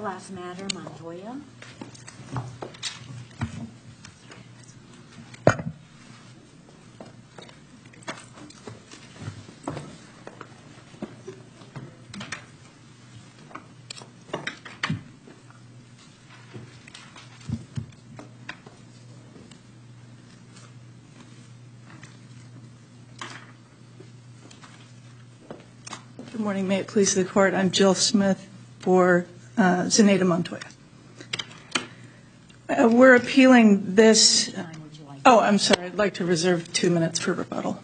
last matter, Montoya. Good morning. May it please the Court. I'm Jill Smith for Zenaida Montoya. We're appealing this. Oh, I'm sorry. I'd like to reserve 2 minutes for rebuttal.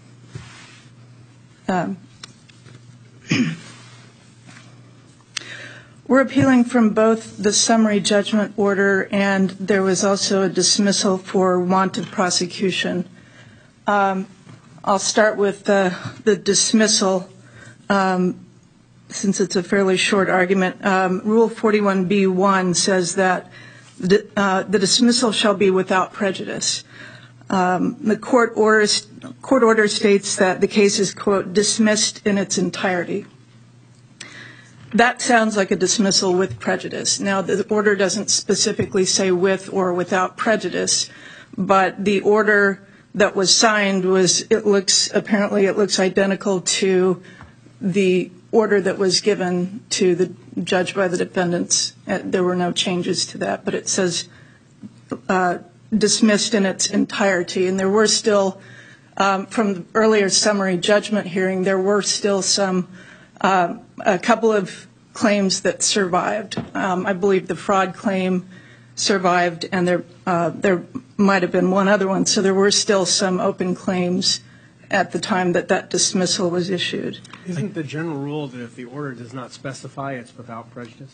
We're appealing from both the summary judgment order and there was also a dismissal for want of prosecution. I'll start with the dismissal. Since it's a fairly short argument, Rule 41B1 says that the dismissal shall be without prejudice. The court order states that the case is, quote, dismissed in its entirety. That sounds like a dismissal with prejudice. Now, the order doesn't specifically say with or without prejudice, but the order that was signed apparently it looks identical to the order that was given to the judge by the defendants. There were no changes to that, but it says dismissed in its entirety. And there were still, from the earlier summary judgment hearing, there were still a couple of claims that survived. I believe the fraud claim survived, and there might have been one other one. So there were still some open claims at the time that dismissal was issued. Isn't the general rule that if the order does not specify, it's without prejudice?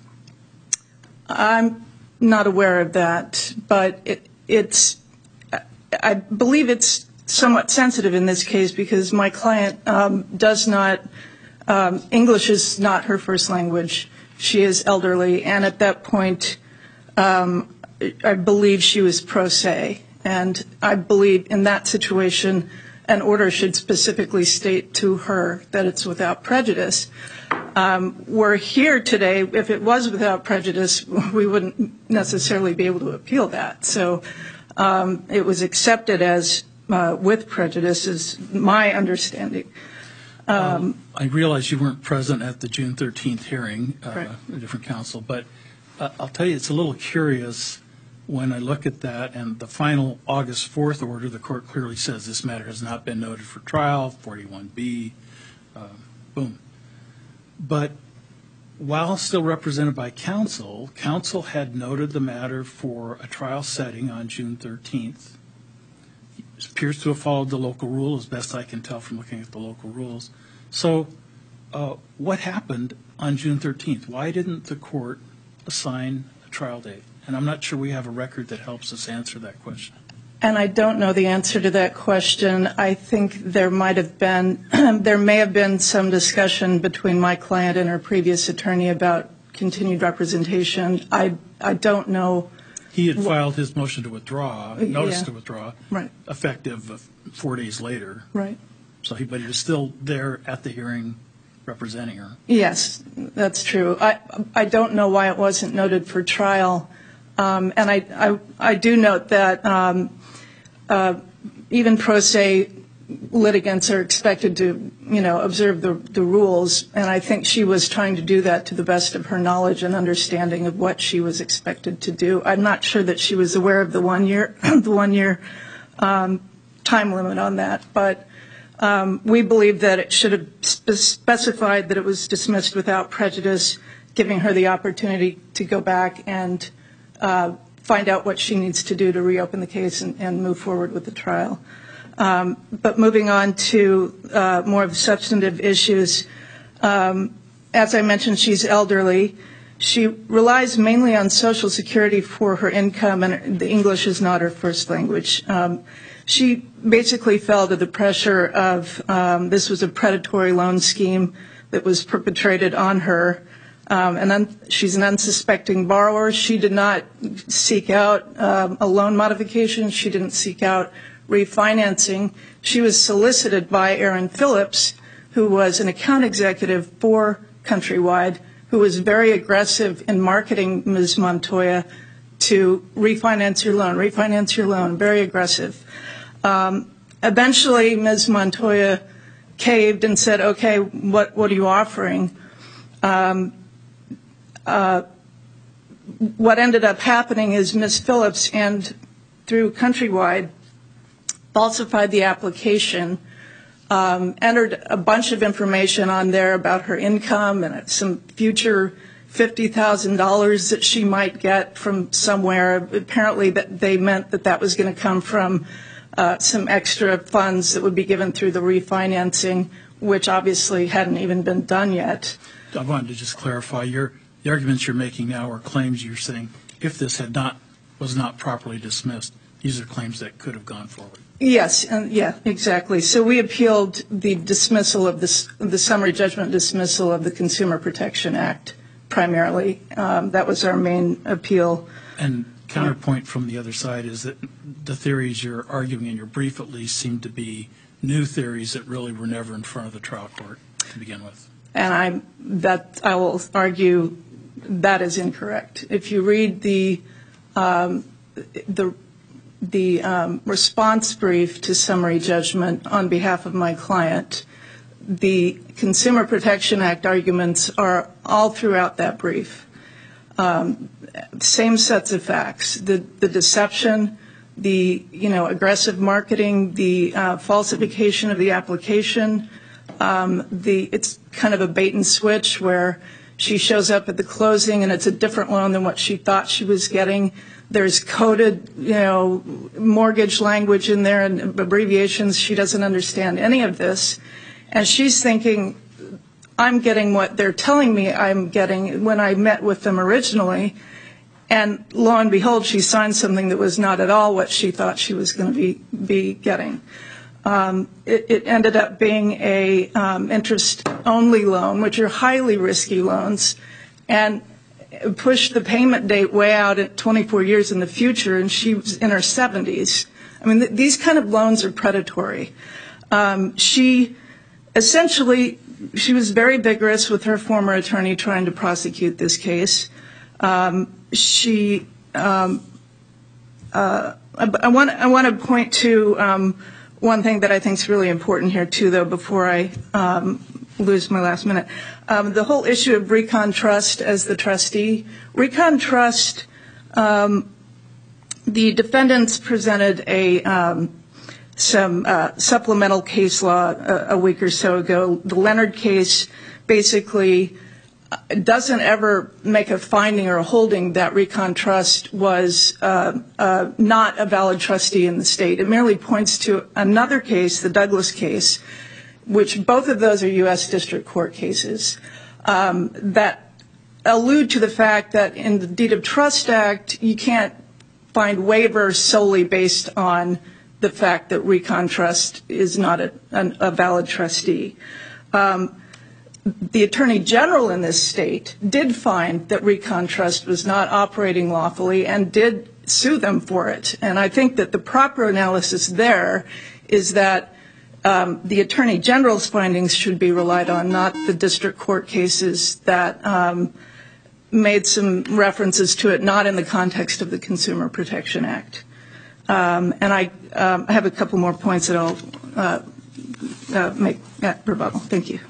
I'm not aware of that, but I believe it's somewhat sensitive in this case because my client does not, English is not her first language. She is elderly, and at that point, I believe she was pro se, and I believe in that situation, an order should specifically state to her that it's without prejudice. We're here today. If it was without prejudice, we wouldn't necessarily be able to appeal that. So it was accepted as with prejudice is my understanding. I realize you weren't present at the June 13th hearing, a different counsel, but I'll tell you it's a little curious when I look at that and the final August 4th order, the court clearly says this matter has not been noted for trial, 41B, boom. But while still represented by counsel, counsel had noted the matter for a trial setting on June 13th. It appears to have followed the local rule, as best I can tell from looking at the local rules. So what happened on June 13th? Why didn't the court assign a trial date? And I'm not sure we have a record that helps us answer that question. And I don't know the answer to that question. I think there may have been some discussion between my client and her previous attorney about continued representation. I don't know. He had filed his motion to withdraw, notice to withdraw, right, effective 4 days later. Right. So but he was still there at the hearing representing her. Yes, that's true. I don't know why it wasn't noted for trial. And I do note that even pro se litigants are expected to, observe the rules, and I think she was trying to do that to the best of her knowledge and understanding of what she was expected to do. I'm not sure that she was aware of the 1 year time limit on that, but we believe that it should have specified that it was dismissed without prejudice, giving her the opportunity to go back and find out what she needs to do to reopen the case and move forward with the trial. But moving on to more of the substantive issues, as I mentioned, she's elderly. She relies mainly on Social Security for her income, and the English is not her first language. She basically fell to the pressure of this was a predatory loan scheme that was perpetrated on her. And then she's an unsuspecting borrower. She did not seek out a loan modification. She didn't seek out refinancing. She was solicited by Aaron Phillips, who was an account executive for Countrywide, who was very aggressive in marketing Ms. Montoya to refinance your loan, very aggressive. Eventually, Ms. Montoya caved and said, okay, what are you offering? What ended up happening is Ms. Phillips, and through Countrywide, falsified the application, entered a bunch of information on there about her income and some future $50,000 that she might get from somewhere. Apparently they meant that was going to come from some extra funds that would be given through the refinancing, which obviously hadn't even been done yet. I wanted to just clarify, the arguments you're making now are claims you're saying if this was not properly dismissed, these are claims that could have gone forward. Yes, exactly. So we appealed the dismissal of the summary judgment dismissal of the Consumer Protection Act primarily. That was our main appeal. And counterpoint from the other side is that the theories you're arguing in your brief at least seem to be new theories that really were never in front of the trial court to begin with. And I will argue that is incorrect. If you read the response brief to summary judgment on behalf of my client, the Consumer Protection Act arguments are all throughout that brief. Same sets of facts: the deception, the aggressive marketing, the falsification of the application. It's kind of a bait and switch where she shows up at the closing and it's a different loan than what she thought she was getting. There's coded, mortgage language in there and abbreviations. She doesn't understand any of this. And she's thinking, I'm getting what they're telling me I'm getting when I met with them originally. And lo and behold, she signed something that was not at all what she thought she was going to be getting. It ended up being a interest-only loan, which are highly risky loans, and pushed the payment date way out at 24 years in the future, and she was in her 70s. I mean, these kind of loans are predatory. She was very vigorous with her former attorney trying to prosecute this case. I want to point to one thing that I think is really important here, too, though, before I lose my last minute. The whole issue of Recon Trust as the trustee. Recon Trust, the defendants presented some supplemental case law a week or so ago. The Leonard case basically doesn't ever make a finding or a holding that Recon Trust was not a valid trustee in the state. It merely points to another case, the Douglas case, which both of those are U.S. District Court cases, that allude to the fact that in the Deed of Trust Act, you can't find waivers solely based on the fact that Recon Trust is not a valid trustee. The Attorney General in this state did find that Recon Trust was not operating lawfully and did sue them for it. And I think that the proper analysis there is that the Attorney General's findings should be relied on, not the district court cases that made some references to it, not in the context of the Consumer Protection Act. And I have a couple more points that I'll make at rebuttal. Thank you.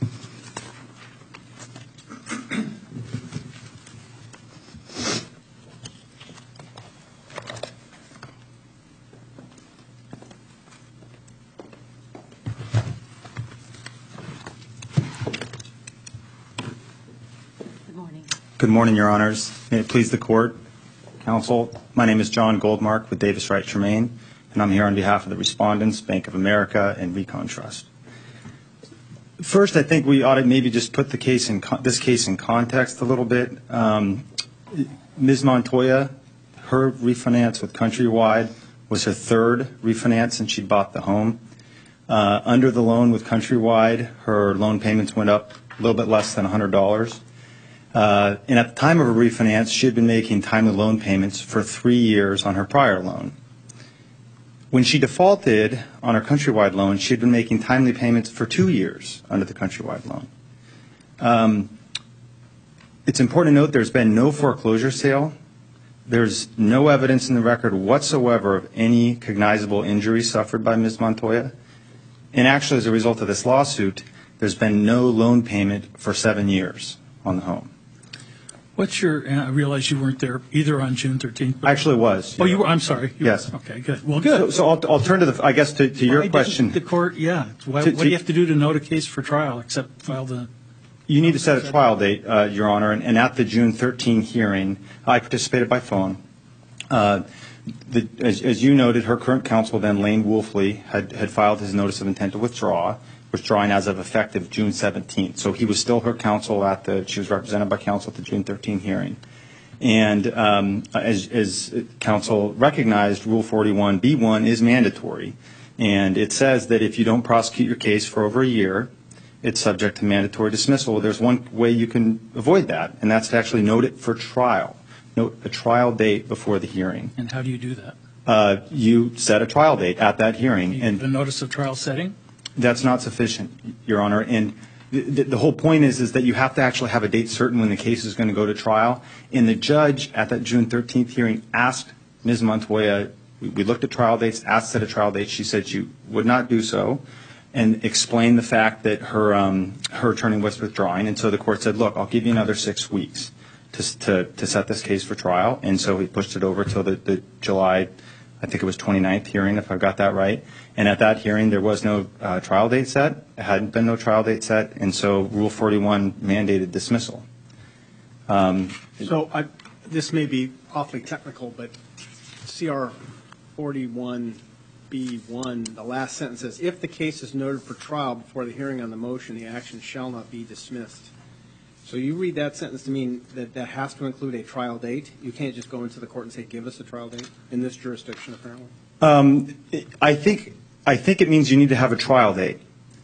Good morning, Your Honors. May it please the Court, Counsel. My name is John Goldmark with Davis Wright Tremaine, and I'm here on behalf of the respondents, Bank of America and Recon Trust. First, I think we ought to maybe just put this case in context a little bit. Ms. Montoya, her refinance with Countrywide was her third refinance since she bought the home. Under the loan with Countrywide, her loan payments went up a little bit less than $100. And at the time of her refinance, she had been making timely loan payments for 3 years on her prior loan. When she defaulted on her Countrywide loan, she had been making timely payments for 2 years under the Countrywide loan. It's important to note there's been no foreclosure sale. There's no evidence in the record whatsoever of any cognizable injury suffered by Ms. Montoya. And actually, as a result of this lawsuit, there's been no loan payment for 7 years on the home. What's your, and I realize you weren't there either on June 13th. I actually was. Oh, you were, I'm sorry. Yes. Okay, good. Well, good. So I'll turn to Why your didn't question. The court, yeah. What do you have to do to note a case for trial except file the? You need to set a trial date, Your Honor, and at the June 13 hearing, I participated by phone. As you noted, her current counsel, then Lane Wolfley, had filed his notice of intent to withdrawing as of effective June 17th. So he was still her counsel she was represented by counsel at the June 13 hearing. And as counsel recognized, Rule 41B1 is mandatory. And it says that if you don't prosecute your case for over a year, it's subject to mandatory dismissal. There's one way you can avoid that, and that's to actually note it for trial. Note a trial date before the hearing. And how do you do that? You set a trial date at that hearing. And the notice of trial setting? That's not sufficient, Your Honor. And the whole point is that you have to actually have a date certain when the case is going to go to trial. And the judge at that June 13th hearing asked Ms. Montoya, we looked at trial dates, asked to set a trial date. She said she would not do so, and explained the fact that her attorney was withdrawing. And so the court said, look, I'll give you another 6 weeks to set this case for trial. And so he pushed it over till the July, I think it was 29th hearing, if I got that right. And at that hearing, there was no trial date set. There hadn't been no trial date set. And so Rule 41 mandated dismissal. This may be awfully technical, but CR 41B1, the last sentence says, if the case is noted for trial before the hearing on the motion, the action shall not be dismissed. So you read that sentence to mean that that has to include a trial date? You can't just go into the court and say, give us a trial date in this jurisdiction, apparently? I think it means you need to have a trial date.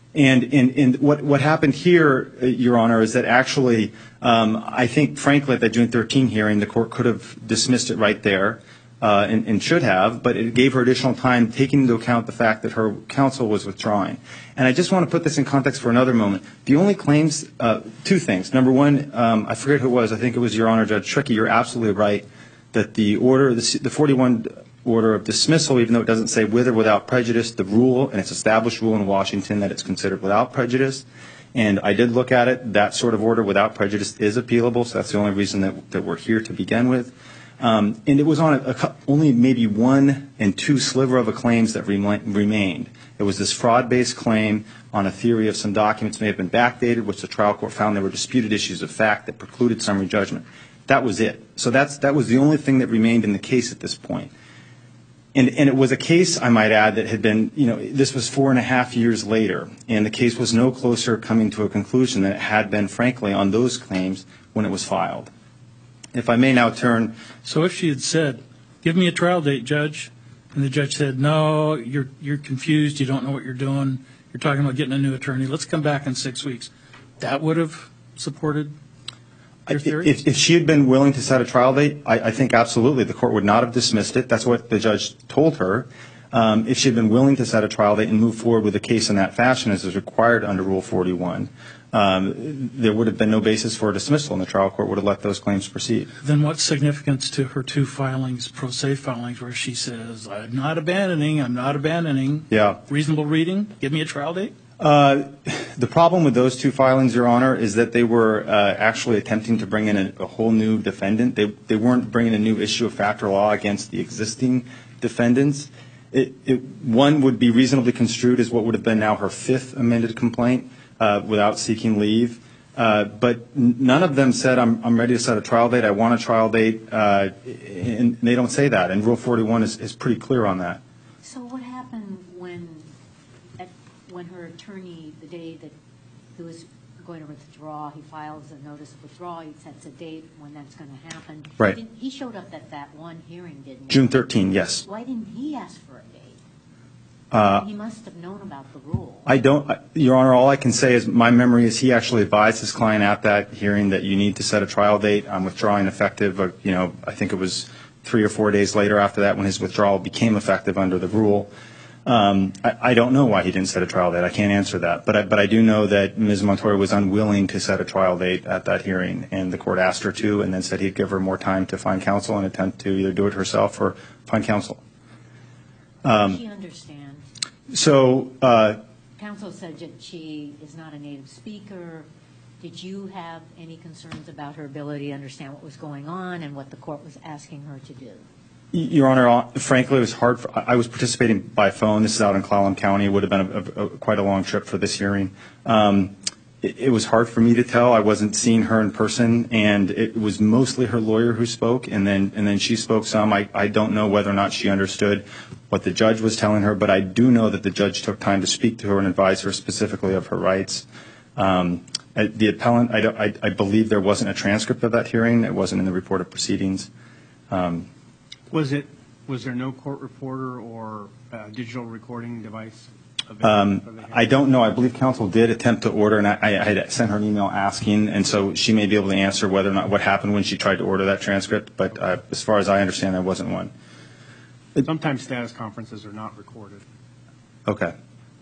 And what happened here, Your Honor, is that actually, I think, frankly, at the June 13 hearing, the court could have dismissed it right there and should have, but it gave her additional time, taking into account the fact that her counsel was withdrawing. And I just want to put this in context for another moment. The only claims, two things. Number one, I forget who it was. I think it was Your Honor, Judge Trickey. You're absolutely right that the order, the 41 order of dismissal, even though it doesn't say with or without prejudice, the rule, and it's established rule in Washington that it's considered without prejudice. And I did look at it. That sort of order without prejudice is appealable, so that's the only reason that we're here to begin with. And it was on only maybe 1 and 2 sliver of a claims that remained. It was this fraud-based claim on a theory of some documents may have been backdated, which the trial court found there were disputed issues of fact that precluded summary judgment. That was it. So that was the only thing that remained in the case at this point. And it was a case, I might add, that had been, this was 4.5 years later, and the case was no closer coming to a conclusion than it had been, frankly, on those claims when it was filed. If I may now turn. So if she had said, give me a trial date, Judge, and the judge said, no, you're confused, you don't know what you're doing, you're talking about getting a new attorney, let's come back in 6 weeks, that would have supported your theory? If she had been willing to set a trial date, I think absolutely the court would not have dismissed it. That's what the judge told her. If she had been willing to set a trial date and move forward with the case in that fashion as is required under Rule 41, there would have been no basis for a dismissal, and the trial court would have let those claims proceed. Then what's significance to her 2 filings, pro se filings, where she says, I'm not abandoning. Yeah. Reasonable reading? Give me a trial date? The problem with those 2 filings, Your Honor, is that they were actually attempting to bring in a whole new defendant. They weren't bringing a new issue of fact or law against the existing defendants. One would be reasonably construed as what would have been now her 5th amended complaint without seeking leave. But none of them said, I'm ready to set a trial date, I want a trial date, and they don't say that. And Rule 41 is pretty clear on that. So what happened when her attorney, the day that he was going to withdraw, he files a notice of withdrawal, he sets a date when that's going to happen? Right. He showed up at that one hearing, didn't he? June 13, yes. Why didn't he ask for a date? He must have known about the rule. I don't, Your Honor, all I can say is my memory is he actually advised his client at that hearing that you need to set a trial date. I'm withdrawing effective, I think it was 3 or 4 days later after that when his withdrawal became effective under the rule. I don't know why he didn't set a trial date. I can't answer that. But I do know that Ms. Montoya was unwilling to set a trial date at that hearing, and the court asked her to, and then said he'd give her more time to find counsel and attempt to either do it herself or find counsel. Does she understand? So Counsel said that she is not a native speaker. Did you have any concerns about her ability to understand what was going on and what the court was asking her to do? Your Honor, frankly, it was hard. I was participating by phone. This is out in Clallam County. It would have been quite a long trip for this hearing. It was hard for me to tell. I wasn't seeing her in person, and it was mostly her lawyer who spoke, and then she spoke some. I don't know whether or not she understood what the judge was telling her, but I do know that the judge took time to speak to her and advise her specifically of her rights. The appellant, I believe there wasn't a transcript of that hearing. It wasn't in the report of proceedings. Was there no court reporter or digital recording device available for the hearing? I don't know. I believe counsel did attempt to order, and I had sent her an email asking, and so she may be able to answer whether or not what happened when she tried to order that transcript, but as far as I understand, there wasn't one. Sometimes status conferences are not recorded. Okay.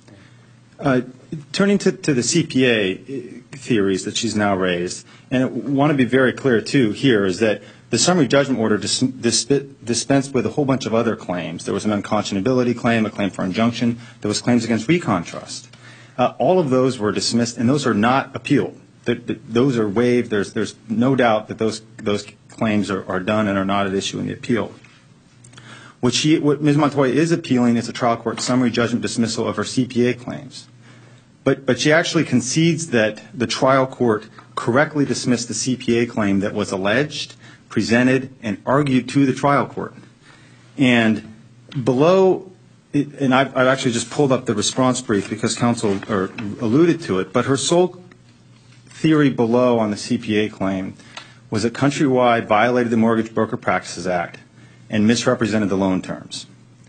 Turning to the CPA theories that she's now raised, and I want to be very clear, too, here, is that the summary judgment order dispensed with a whole bunch of other claims. There was an unconscionability claim, a claim for injunction. There was claims against Recon Trust. All of those were dismissed, and those are not appealed. Those are waived. There's no doubt that those claims are done and are not at issue in the appeal. What Ms. Montoya is appealing is a trial court summary judgment dismissal of her CPA claims. But she actually concedes that the trial court correctly dismissed the CPA claim that was alleged, presented, and argued to the trial court. And below, and I've actually just pulled up the response brief because counsel alluded to it, but her sole theory below on the CPA claim was that Countrywide violated the Mortgage Broker Practices Act and misrepresented the loan terms.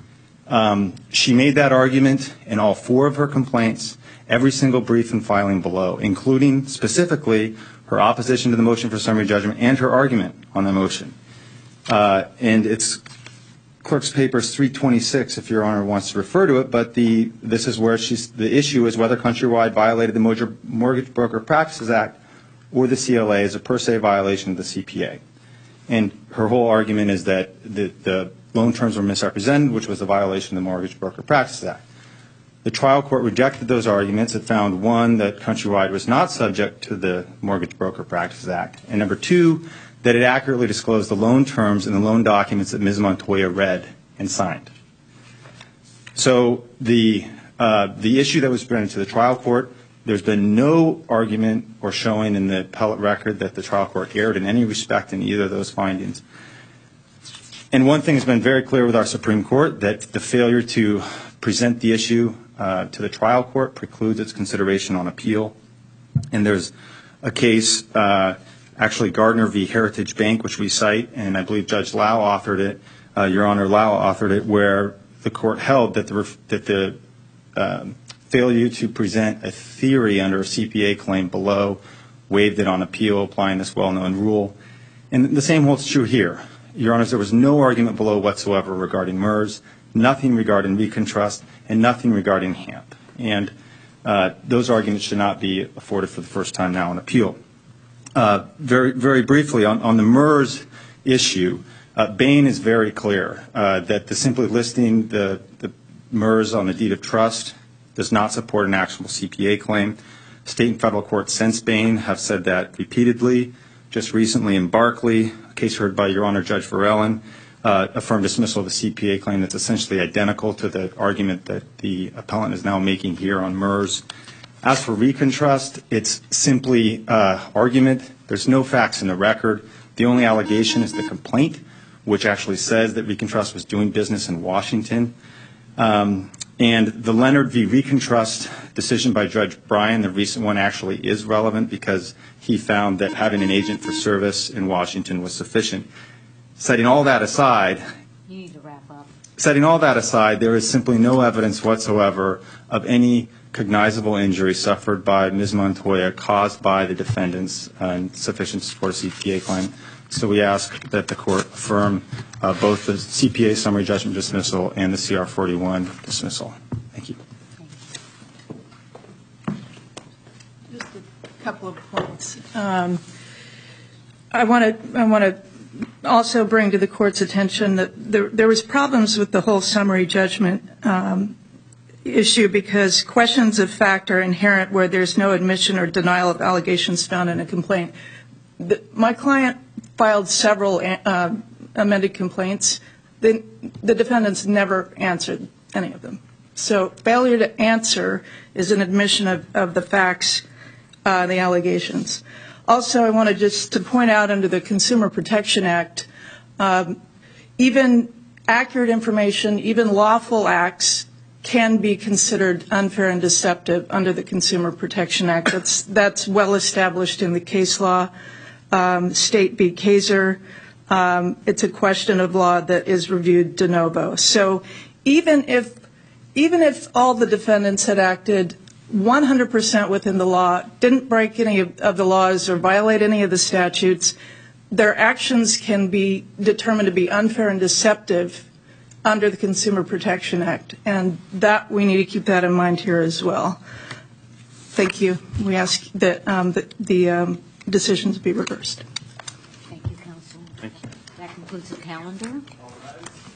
She made that argument in all four of her complaints, every single brief and filing below, including specifically her opposition to the motion for summary judgment and her argument on the motion. And it's Clerk's Papers 326, if Your Honor wants to refer to it, but this is where the issue is whether Countrywide violated the Mortgage Broker Practices Act or the CLA as a per se violation of the CPA. And her whole argument is that the loan terms were misrepresented, which was a violation of the Mortgage Broker Practices Act. The trial court rejected those arguments. It found, one, that Countrywide was not subject to the Mortgage Broker Practices Act, and number two, that it accurately disclosed the loan terms and the loan documents that Ms. Montoya read and signed. So the issue that was presented to the trial court, there's been no argument or showing in the appellate record that the trial court erred in any respect in either of those findings. And one thing has been very clear with our Supreme Court, that the failure to present the issue to the trial court precludes its consideration on appeal. And there's a case, actually Gardner v. Heritage Bank, which we cite, and I believe Judge Lau authored it, Your Honor, Lau authored it, where the court held that the failure to present a theory under a CPA claim below waived it on appeal, applying this well-known rule. And the same holds true here. Your Honors, there was no argument below whatsoever regarding MERS, nothing regarding Recon Trust, and nothing regarding HAMP. And those arguments should not be afforded for the first time now on appeal. Very, very briefly, on the MERS issue, Bain is very clear that the simply listing the MERS on the deed of trust does not support an actionable CPA claim. State and federal courts since Bain have said that repeatedly. Just recently in Barkley, a case heard by Your Honor Judge Verellen, affirmed dismissal of the CPA claim that's essentially identical to the argument that the appellant is now making here on MERS. As for Recon Trust, it's simply argument. There's no facts in the record. The only allegation is the complaint, which actually says that Recon Trust was doing business in Washington. And the Leonard v. Recon Trust decision by Judge Bryan, the recent one, actually is relevant because he found that having an agent for service in Washington was sufficient. Setting all that aside, You need to wrap up. Setting all that aside, there is simply no evidence whatsoever of any cognizable injury suffered by Ms. Montoya caused by the defendants and sufficient to support a CPA claim. So we ask that the court affirm both the CPA summary judgment dismissal and the CR 41 dismissal. Thank you. Just a couple of points. I want to also bring to the court's attention that there was problems with the whole summary judgment issue because questions of fact are inherent where there's no admission or denial of allegations found in a complaint. My client filed several amended complaints. The defendants never answered any of them. So failure to answer is an admission of the facts, the allegations. Also, I wanted just to point out under the Consumer Protection Act, even accurate information, even lawful acts can be considered unfair and deceptive under the Consumer Protection Act. That's well established in the case law. State v. Kaiser, it's a question of law that is reviewed de novo. So even if all the defendants had acted 100% within the law, didn't break any of the laws or violate any of the statutes, their actions can be determined to be unfair and deceptive under the Consumer Protection Act. And that we need to keep that in mind here as well. Thank you. We ask that the decisions be reversed. Thank you, counsel. Thank you. That concludes the calendar.